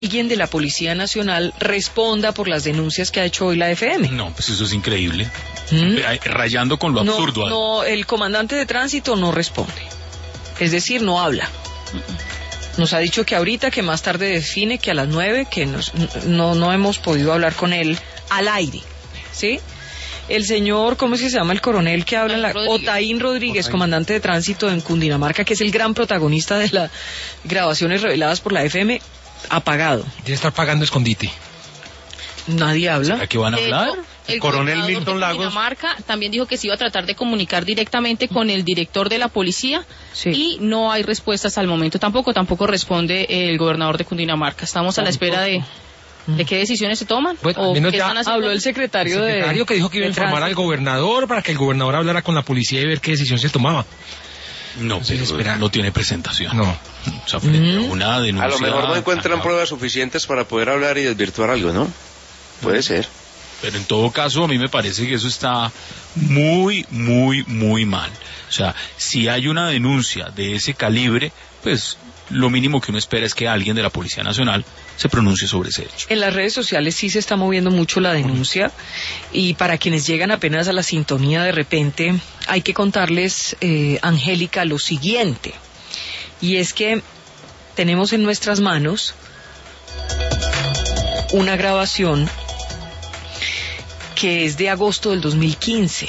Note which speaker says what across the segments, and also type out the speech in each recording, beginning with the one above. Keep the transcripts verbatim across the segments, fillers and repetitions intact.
Speaker 1: alguien de la Policía Nacional responda por las denuncias que ha hecho hoy la F M.
Speaker 2: No, pues eso es increíble. ¿Mm? Rayando con lo
Speaker 1: no,
Speaker 2: absurdo.
Speaker 1: No, el comandante de tránsito no responde. Es decir, no habla. Nos ha dicho que ahorita, que más tarde define, que a las nueve, que nos, no, no hemos podido hablar con él al aire. ¿Sí? El señor, ¿cómo es que se llama el coronel que habla? En la,
Speaker 3: Rodríguez.
Speaker 1: Otaín Rodríguez,
Speaker 3: Otaín.
Speaker 1: comandante de tránsito en Cundinamarca, que es el gran protagonista de las grabaciones reveladas por la F M, apagado.
Speaker 4: Debe estar pagando escondite.
Speaker 1: Nadie habla.
Speaker 2: ¿A qué van a
Speaker 3: De
Speaker 2: hablar?
Speaker 3: hecho, el
Speaker 5: Coronel
Speaker 3: gobernador
Speaker 5: Milton
Speaker 3: de
Speaker 5: Lagos.
Speaker 3: Cundinamarca también dijo que se iba a tratar de comunicar directamente con el director de la policía
Speaker 1: Sí.
Speaker 3: y no hay respuesta hasta el momento tampoco, tampoco responde el gobernador de Cundinamarca. Estamos a la espera de, de qué decisiones se toman.
Speaker 4: Bueno,
Speaker 3: o
Speaker 4: al menos
Speaker 3: qué
Speaker 4: ya
Speaker 3: están haciendo.
Speaker 1: Habló el secretario,
Speaker 4: El secretario
Speaker 1: de
Speaker 4: que dijo que iba a
Speaker 1: de
Speaker 4: informar al
Speaker 1: tránsito.
Speaker 4: gobernador para que el gobernador hablara con la policía y ver qué decisión se tomaba.
Speaker 2: No,
Speaker 4: Entonces,
Speaker 2: pero
Speaker 4: espera.
Speaker 2: no tiene presentación.
Speaker 4: No.
Speaker 2: O sea, frente a una denuncia...
Speaker 5: A lo mejor no encuentran
Speaker 2: acá.
Speaker 5: pruebas suficientes para poder hablar y desvirtuar algo, ¿no? Puede ser.
Speaker 2: Pero en todo caso, a mí me parece que eso está muy, muy, muy mal. O sea, si hay una denuncia de ese calibre, pues lo mínimo que uno espera es que alguien de la Policía Nacional se pronuncie sobre ese hecho.
Speaker 1: En las redes sociales sí se está moviendo mucho la denuncia, y para quienes llegan apenas a la sintonía de repente, hay que contarles, eh, Angélica, lo siguiente, y es que tenemos en nuestras manos una grabación que es de agosto del dos mil quince,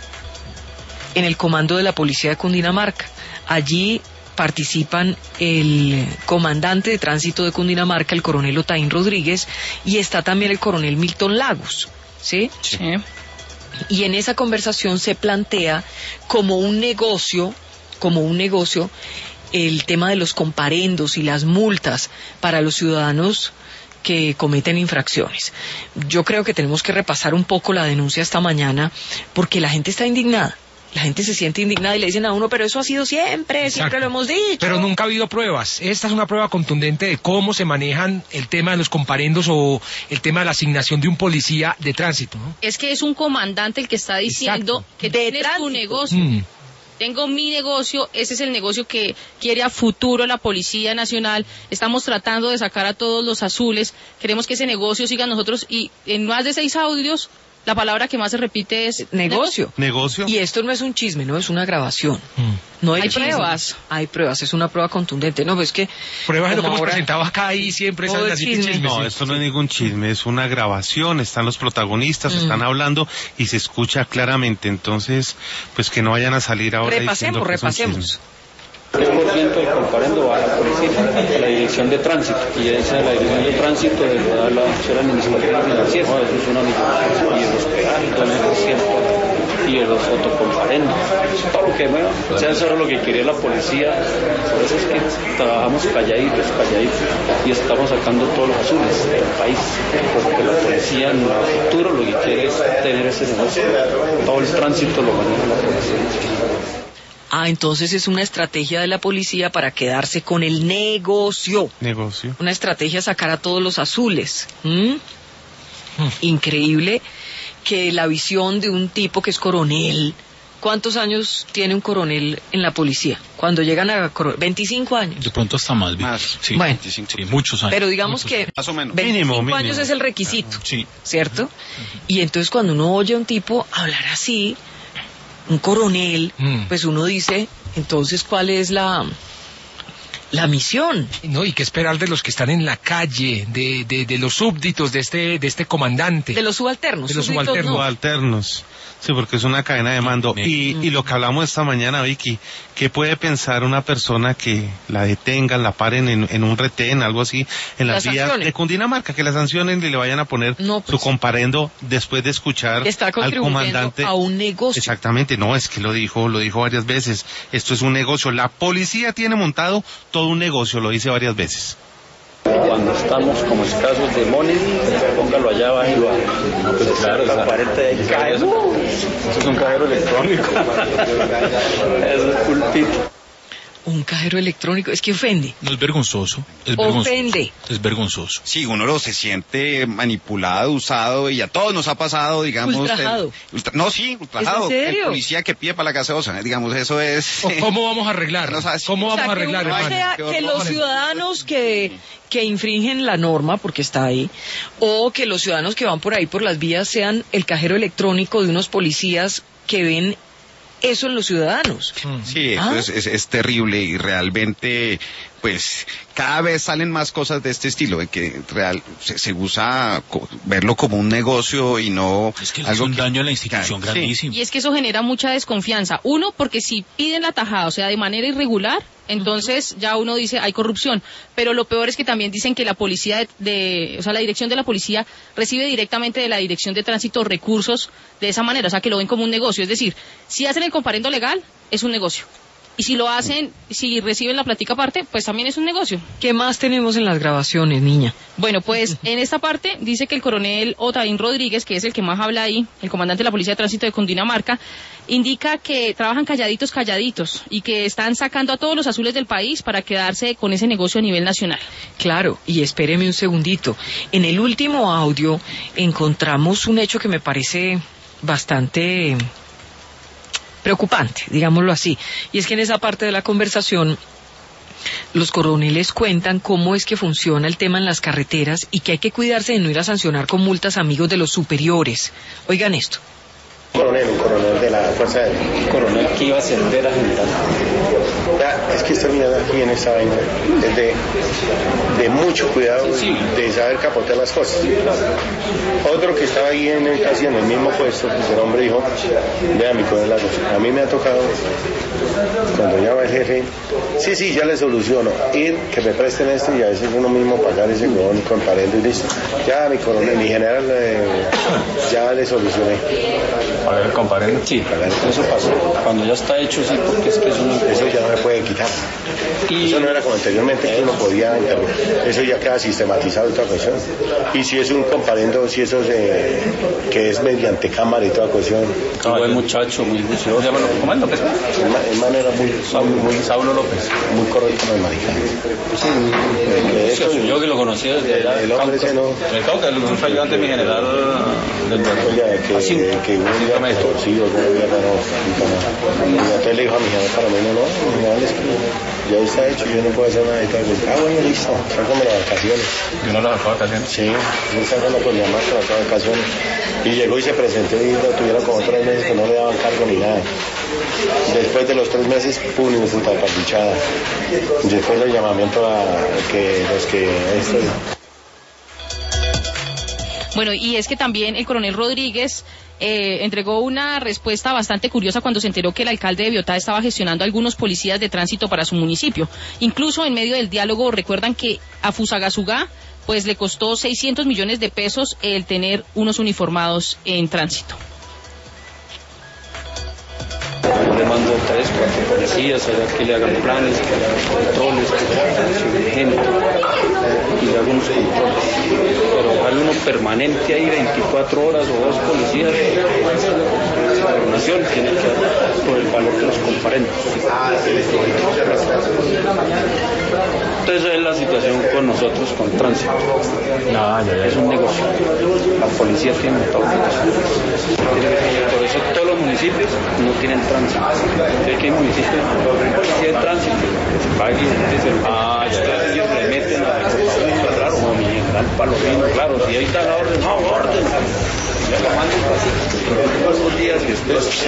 Speaker 1: en el comando de la Policía de Cundinamarca. Allí participan el comandante de tránsito de Cundinamarca, el coronel Otaín Rodríguez, y está también el coronel Milton Lagos, ¿sí?
Speaker 3: Sí.
Speaker 1: Y en esa conversación se plantea como un negocio, como un negocio, el tema de los comparendos y las multas para los ciudadanos que cometen infracciones. Yo creo que tenemos que repasar un poco la denuncia esta mañana, porque la gente está indignada. La gente se siente indignada y le dicen a uno, pero eso ha sido siempre,
Speaker 4: Exacto.
Speaker 1: siempre lo hemos dicho.
Speaker 4: Pero nunca ha habido pruebas. Esta es una prueba contundente de cómo se manejan el tema de los comparendos o el tema de la asignación de un policía de tránsito, ¿no?
Speaker 3: Es que es un comandante el que está diciendo
Speaker 4: Exacto.
Speaker 3: que
Speaker 1: De
Speaker 3: tiene su
Speaker 1: tránsito.
Speaker 3: negocio.
Speaker 4: Mm.
Speaker 3: Tengo mi negocio, ese es el negocio que quiere a futuro la Policía Nacional. Estamos tratando de sacar a todos los azules. Queremos que ese negocio siga nosotros, y en más de seis audios la palabra que más se repite es
Speaker 1: Negocio.
Speaker 5: Negocio.
Speaker 1: Y esto no es un chisme, no es una grabación.
Speaker 4: Mm.
Speaker 1: No hay,
Speaker 3: Hay
Speaker 1: chisme.
Speaker 3: pruebas.
Speaker 1: Hay pruebas, es una prueba contundente. No, pues que
Speaker 4: Pruebas de lo que
Speaker 1: como
Speaker 4: hemos
Speaker 1: ahora-
Speaker 4: presentado acá y siempre
Speaker 1: Todo
Speaker 4: salen
Speaker 1: es
Speaker 4: así que
Speaker 1: chisme.
Speaker 4: chismes.
Speaker 5: No,
Speaker 4: sí.
Speaker 5: esto no es ningún chisme, es una grabación, están los protagonistas,
Speaker 1: Mm.
Speaker 5: están hablando y se escucha claramente, entonces, pues que no vayan a salir ahora diciendo
Speaker 1: Repasemos,
Speaker 5: que es un
Speaker 1: repasemos.
Speaker 5: chisme.
Speaker 6: diez por ciento del comparendo va a la policía, a la dirección de tránsito, y esa la dirección de tránsito de toda la acción administrativa financiera, no, eso es una millón, y de los peajes, también es cierto, y de los fotocomparendos, todo lo que mueva, o sea, eso era lo que quería la policía, por eso es que trabajamos calladitos, calladitos, y estamos sacando todos los azules del país, porque la policía en el futuro lo que quiere es tener ese negocio, todo el tránsito lo maneja la policía.
Speaker 1: Ah, entonces es una estrategia de la policía para quedarse con el negocio.
Speaker 5: Negocio.
Speaker 1: Una estrategia sacar a todos los azules. ¿Mm? Increíble que la visión de un tipo que es coronel. ¿Cuántos años tiene un coronel en la policía? Cuando llegan a coro- veinticinco años.
Speaker 2: De pronto hasta más. Vic.
Speaker 5: Más.
Speaker 2: Sí,
Speaker 1: Bueno.
Speaker 2: sí, muchos años.
Speaker 1: Pero digamos
Speaker 2: muchos
Speaker 1: que
Speaker 2: años.
Speaker 5: Más o menos.
Speaker 1: veinticinco
Speaker 5: Mínimo, mínimo.
Speaker 1: años es el requisito,
Speaker 2: Sí.
Speaker 1: ¿cierto? Y entonces cuando uno oye a un tipo hablar así, un coronel,
Speaker 4: Mm.
Speaker 1: pues uno dice, entonces, ¿cuál es la, la misión?
Speaker 4: No, y qué esperar de los que están en la calle, de, de, de los súbditos de este, de este comandante.
Speaker 1: De los subalternos.
Speaker 4: De los
Speaker 1: súbditos
Speaker 4: subalternos.
Speaker 1: no.
Speaker 5: Subalternos. Sí, porque es una cadena de mando. Y, y lo que hablamos esta mañana, Vicky, ¿qué puede pensar una persona que la detengan, la paren en, en un retén, algo así, en las
Speaker 1: La
Speaker 5: vías
Speaker 1: sancionen.
Speaker 5: de Cundinamarca, que la sancionen y le vayan a poner
Speaker 1: No, pues,
Speaker 5: su comparendo después de escuchar
Speaker 1: Está
Speaker 5: al
Speaker 1: contribuyendo
Speaker 5: comandante?
Speaker 1: a un negocio.
Speaker 5: Exactamente, no, es que lo dijo, lo dijo varias veces. Esto es un negocio. La policía tiene montado todo un negocio, lo dice varias veces.
Speaker 6: Cuando estamos como escasos de money, póngalo allá abajo y lo haga. No, pues claro, la pared de cae. Eso es un cajero electrónico. Es un pulpito.
Speaker 1: Un cajero electrónico, es que ofende.
Speaker 2: No, es vergonzoso. Es vergonzoso.
Speaker 1: Ofende.
Speaker 2: Es vergonzoso.
Speaker 7: Sí, uno lo se siente manipulado, usado, y a todos nos ha pasado, digamos.
Speaker 1: Ultrajado.
Speaker 7: El, ultra, no, sí, ultrajado.
Speaker 1: ¿Es en serio?
Speaker 7: El policía que pide para la gaseosa, digamos, eso es.
Speaker 4: ¿Cómo vamos a arreglar?
Speaker 7: No sabes.
Speaker 4: ¿Cómo
Speaker 1: O
Speaker 4: vamos
Speaker 1: sea,
Speaker 4: a arreglar,
Speaker 1: que, uno
Speaker 4: hermano?
Speaker 1: sea, que los ciudadanos que, que infringen la norma, porque está ahí, o que los ciudadanos que van por ahí por las vías sean el cajero electrónico de unos policías que ven eso en los ciudadanos.
Speaker 7: Sí, eso
Speaker 1: ¿Ah?
Speaker 7: es, es, es terrible y realmente, pues, cada vez salen más cosas de este estilo, de que real se, se usa co verlo como un negocio y no
Speaker 2: es que le
Speaker 7: algo
Speaker 2: hace un
Speaker 7: que,
Speaker 2: daño a la institución
Speaker 7: sí.
Speaker 2: grandísimo.
Speaker 3: Y es que eso genera mucha desconfianza. Uno, porque si piden la tajada, o sea, de manera irregular, entonces ya uno dice hay corrupción. Pero lo peor es que también dicen que la policía, de, de, o sea, la dirección de la policía recibe directamente de la dirección de tránsito recursos de esa manera, o sea, que lo ven como un negocio. Es decir, si hacen el comparendo legal, es un negocio. Y si lo hacen, si reciben la plática aparte, pues también es un negocio.
Speaker 1: ¿Qué más tenemos en las grabaciones, niña?
Speaker 3: Bueno, pues en esta parte dice que el coronel Otaín Rodríguez, que es el que más habla ahí, el comandante de la Policía de Tránsito de Cundinamarca, indica que trabajan calladitos, calladitos, y que están sacando a todos los azules del país para quedarse con ese negocio a nivel nacional.
Speaker 1: Claro, y espéreme un segundito. En el último audio encontramos un hecho que me parece bastante preocupante, digámoslo así. Y es que en esa parte de la conversación los coroneles cuentan cómo es que funciona el tema en las carreteras y que hay que cuidarse de no ir a sancionar con multas amigos de los superiores. Oigan esto.
Speaker 8: Coronel, un coronel de la Fuerza Aérea.
Speaker 6: Un coronel que iba a ascender a general.
Speaker 8: Ya, es que esta mirada aquí en esta vaina es de, de mucho cuidado,
Speaker 6: Sí, sí.
Speaker 8: de saber capotear las cosas. Otro que estaba ahí en el, casi en el mismo puesto, pues el hombre dijo, vea mi coronel Lagos, a mí me ha tocado, cuando llama el jefe, sí, sí, ya le soluciono, ir, que me presten esto y a veces uno mismo pagar ese huevón comparendo y listo. Ya mi coronel, mi general, eh, ya le solucioné.
Speaker 6: A ver, comparen. Sí, eso pasó. Cuando ya está hecho, sí, porque es que eso no...
Speaker 8: Eso ya no me puede quitar.
Speaker 6: Y...
Speaker 8: Eso no era como anteriormente, que uno podía interrumpir. Eso ya queda sistematizado y toda cuestión. Y si es un comparendo, si eso es de, que es mediante cámara y toda cuestión.
Speaker 6: Un buen muchacho, muy juicioso. ¿Cómo es López?
Speaker 8: El, ma, el man era muy, muy, muy,
Speaker 6: Saulo López.
Speaker 8: muy correcto con el maricano.
Speaker 6: Sí,
Speaker 8: Que eso,
Speaker 6: sí, yo que lo conocí desde
Speaker 8: el, el hombre ese no...
Speaker 6: El Cauca, el un ayudante de mi general del
Speaker 8: Oye, que,
Speaker 6: Así.
Speaker 8: que un día me torcido, alguna mierda, no, no. Y entonces le dijo a mi jefe, para mí no, no, mi general, es que ya está hecho, yo no puedo hacer nada y tal. Ah, bueno, listo, sácame las vacaciones.
Speaker 6: ¿Y uno lo sacó de vacaciones?
Speaker 8: Sí, yo sácame con mi mamá, que las vacaciones. Y llegó y se presentó y lo tuvieron como tres meses que no le daban cargo ni nada. Después de los tres meses, pum, y me puta pardichada. Después del llamamiento a que los que... Esto,
Speaker 3: Bueno, y es que también el coronel Rodríguez eh, entregó una respuesta bastante curiosa cuando se enteró que el alcalde de Biotá estaba gestionando algunos policías de tránsito para su municipio. Incluso en medio del diálogo recuerdan que a Fusagasugá pues le costó seiscientos millones de pesos el tener unos uniformados en tránsito.
Speaker 6: Yo le mando tres, cuatro policías, allá que le hagan planes, que le hagan controles, que le hagan gente y le hagan unos controles. Pero ojalá uno permanente ahí veinticuatro horas o dos policías, la gobernación tiene que dar por el valor que nos comparen. Entonces es la situación con nosotros con tránsito. No, ya, ya. Es un negocio. La policía tiene todo. Por eso todos los municipios no tienen tránsito. Sé que hay municipios con policía de tránsito. Ah, ya, ya. Ellos le meten a la cosa, claro, como mi general Palomino, claro, si ahí está la orden, no, orden. Ya lo mando así. Todos los días y después.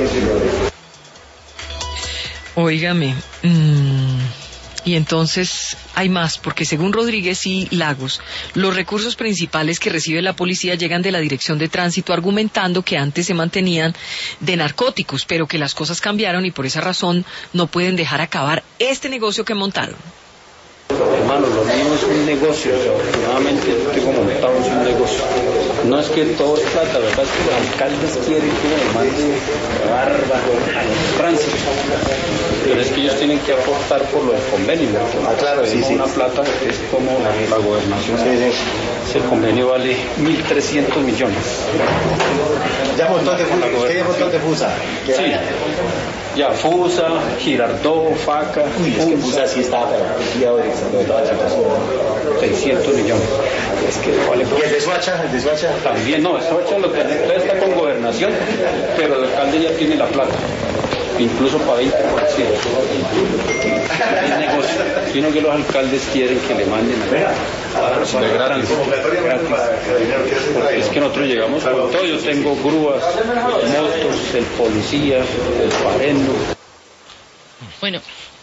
Speaker 1: Óigame, mmm, y entonces hay más, porque según Rodríguez y Lagos, los recursos principales que recibe la policía llegan de la Dirección de Tránsito, argumentando que antes se mantenían de narcóticos, pero que las cosas cambiaron y por esa razón no pueden dejar acabar este negocio que montaron.
Speaker 6: Hermano, lo mío es un negocio, o sea, afortunadamente yo tengo montado es un negocio. No es que todo es plata, la verdad es que los alcaldes quieren que uno le mande barba a los tránsitos, pero es que ellos tienen que aportar por lo del convenio, ¿no?
Speaker 8: Ah, claro, sí, sí.
Speaker 6: Una plata que es como la, la gobernación, sí, sí. Ese convenio vale mil trescientos millones.
Speaker 8: Ya montó de fusa, usted ya montó de fusa.
Speaker 6: Sí. Ya, Fusa, Girardot, Faca.
Speaker 9: Uy, es que Fusa sí estaba perjudicado de toda la situación.
Speaker 6: seiscientos millones.
Speaker 9: Es que vale. ¿Y el de Soacha? ¿El de Soacha?
Speaker 6: También, no, Soacha lo que todavía está con gobernación, pero el alcalde ya tiene la plata. Incluso para veinte por ciento. Es negocio. Sino que los alcaldes quieren que le manden a para los gratis. Porque es que nosotros llegamos con todo. Yo tengo grúas, motos, el policía, el parendo.
Speaker 3: Bueno,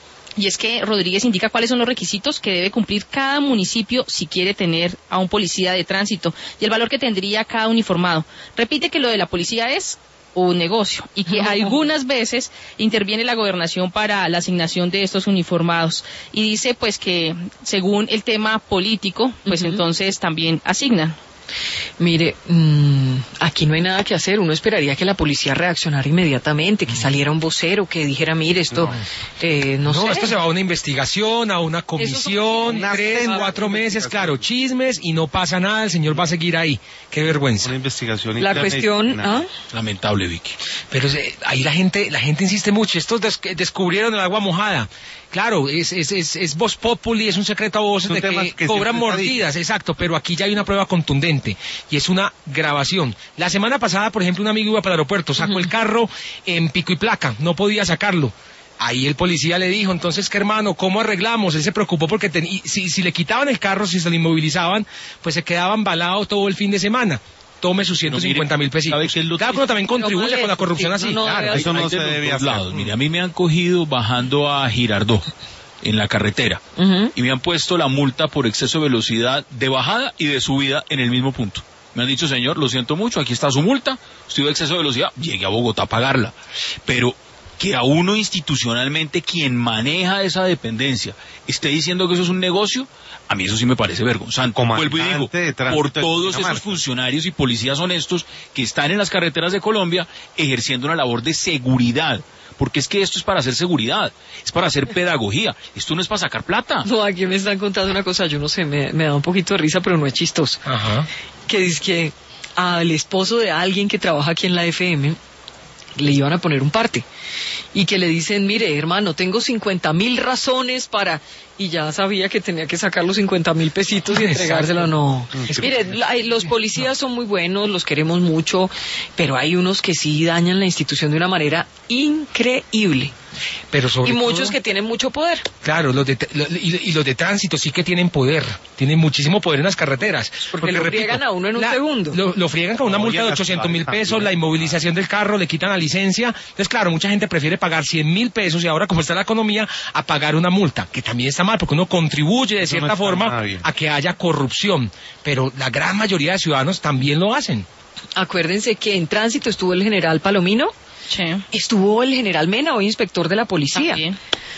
Speaker 3: y es que Rodríguez indica cuáles son los requisitos que debe cumplir cada municipio si quiere tener a un policía de tránsito y el valor que tendría cada uniformado. Repite que lo de la policía es un negocio y que algunas veces interviene la gobernación para la asignación de estos uniformados y dice pues que según el tema político pues uh-huh. entonces también asignan.
Speaker 1: Mire, mmm, aquí no hay nada que hacer. Uno esperaría que la policía reaccionara inmediatamente, que saliera un vocero, que dijera, mire, esto, no, eh, no, no sé.
Speaker 4: Esto se va a una investigación, a una comisión,
Speaker 1: Eso,
Speaker 4: tres,
Speaker 1: una
Speaker 4: cuatro meses, claro, chismes, y no pasa nada, el señor va a seguir ahí. Qué vergüenza.
Speaker 5: Una investigación.
Speaker 1: La cuestión, ¿ah?
Speaker 2: Lamentable, Vicky.
Speaker 4: Pero eh, ahí la gente, la gente insiste mucho. Estos des descubrieron el agua mojada. Claro, es, es, es, es voz populi, es un secreto a voces de que, que cobran mordidas, exacto, pero aquí ya hay una prueba contundente y es una grabación. La semana pasada, por ejemplo, un amigo iba para el aeropuerto, sacó uh-huh. el carro en pico y placa, no podía sacarlo. Ahí el policía le dijo, entonces, ¿qué hermano? ¿Cómo arreglamos? Él se preocupó porque ten... si, si le quitaban el carro, si se lo inmovilizaban, pues se quedaba embalado todo el fin de semana. Tome sus ciento cincuenta mil pesitos. Claro, uno también contribuye con la corrupción así.
Speaker 2: No,
Speaker 4: claro,
Speaker 2: eso no se debe hacer. Lados. Mire, a mí me han cogido bajando a Girardot en la carretera uh-huh. y me han puesto la multa por exceso de velocidad de bajada y de subida en el mismo punto. Me han dicho, señor, lo siento mucho, aquí está su multa, usted de exceso de velocidad, llegue a Bogotá a pagarla. Pero que a uno institucionalmente, quien maneja esa dependencia, esté diciendo que eso es un negocio, a mí eso sí me parece vergonzante. Vuelvo y digo, por todos esos funcionarios y policías honestos que están en las carreteras de Colombia ejerciendo una labor de seguridad. Porque es que esto es para hacer seguridad, es para hacer pedagogía, esto no es para sacar plata.
Speaker 1: No, aquí me están contando una cosa, yo no sé, me, me da un poquito de risa, pero no es chistoso.
Speaker 4: Ajá.
Speaker 1: Que dice que al esposo de alguien que trabaja aquí en la F M le iban a poner un parte y que le dicen, mire hermano, tengo cincuenta mil razones para... y ya sabía que tenía que sacar los cincuenta mil pesitos y entregárselo. No, mire, la, los policías son muy buenos, los queremos mucho, pero hay unos que sí dañan la institución de una manera increíble.
Speaker 4: Pero sobre
Speaker 1: y muchos
Speaker 4: todo,
Speaker 1: que tienen mucho poder.
Speaker 4: Claro, los de, lo, y, y los de tránsito sí que tienen poder, tienen muchísimo poder en las carreteras.
Speaker 1: Porque, porque lo repito, friegan a uno en un la, segundo.
Speaker 4: Lo, lo friegan con una no, multa de ochocientos mil pesos, la inmovilización del carro, le quitan la licencia. Entonces, claro, mucha gente prefiere pagar cien mil pesos y ahora, como está la economía, a pagar una multa, que también está mal, porque uno contribuye de cierta no forma a que haya corrupción. Pero la gran mayoría de ciudadanos también lo hacen.
Speaker 1: Acuérdense que en tránsito estuvo el general Palomino.
Speaker 3: Sí.
Speaker 1: Estuvo el general Mena, hoy inspector de la policía.
Speaker 3: También.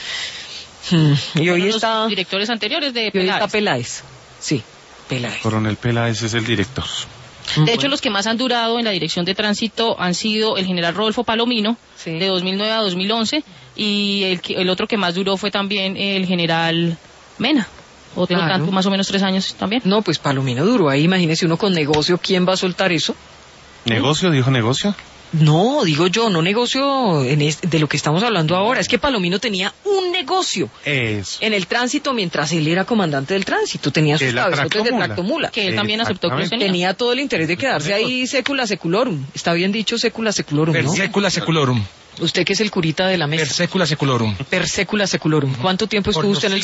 Speaker 1: Hmm. Y hoy
Speaker 3: los
Speaker 1: está...
Speaker 3: directores anteriores de
Speaker 1: y hoy
Speaker 3: Peláez.
Speaker 1: está Peláez. Sí, Peláez.
Speaker 5: Coronel Peláez es el director.
Speaker 3: De bueno. hecho, los que más han durado en la dirección de tránsito han sido el general Rodolfo Palomino, sí. de dos mil nueve a dos mil once, y el, el otro que más duró fue también el general Mena. Otro claro. tanto, más o menos tres años también.
Speaker 1: No, pues Palomino duró ahí, imagínese uno con negocio, ¿quién va a soltar eso?
Speaker 5: ¿Negocio? ¿Dijo negocio?
Speaker 1: No, digo yo, no negocio en este, de lo que estamos hablando ahora. Es que Palomino tenía un negocio
Speaker 5: Eso.
Speaker 1: en el tránsito mientras él era comandante del tránsito. Tenía sus cabezotes de tractomula.
Speaker 3: Que él también aceptó que los tenía.
Speaker 1: Tenía todo el interés de quedarse ahí secula seculorum. Está bien dicho secula seculorum,
Speaker 4: Per
Speaker 1: ¿no?
Speaker 4: secula seculorum.
Speaker 1: Usted que es el curita de la mesa.
Speaker 4: Per secula seculorum.
Speaker 1: Per secula seculorum. ¿Cuánto tiempo estuvo usted en el